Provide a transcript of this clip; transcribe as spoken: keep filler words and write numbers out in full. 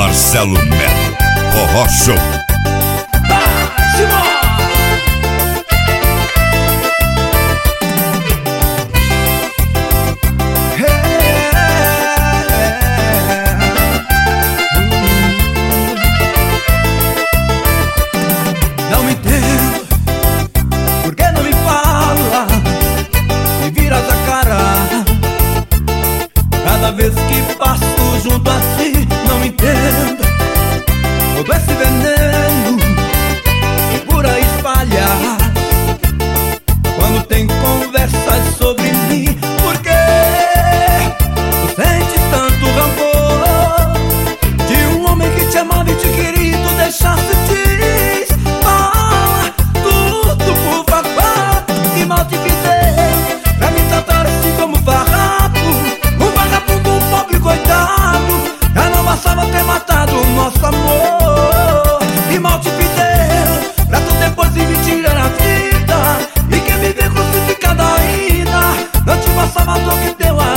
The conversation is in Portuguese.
Marcelo Melo, Forró Show. Não entendo por que não me fala e viras a cara cada vez que passo junto a ti. Não entendo todo esse veneno que por aí espalha quando tem conversas sobre mim. Por que tu sentes tanto rancor de um homem que te amava e te queria e tu deixaste te fala tudo, por favor, que mal te fizeram pra me tratar assim como farrapo, um vagabundo, um pobre coitado. Já não bastava ter matado o nosso amor. Que mal te fizeram pra tu depois de me tirar a vida e quer me ver crucificada ainda. Não te bastava a dor que deu a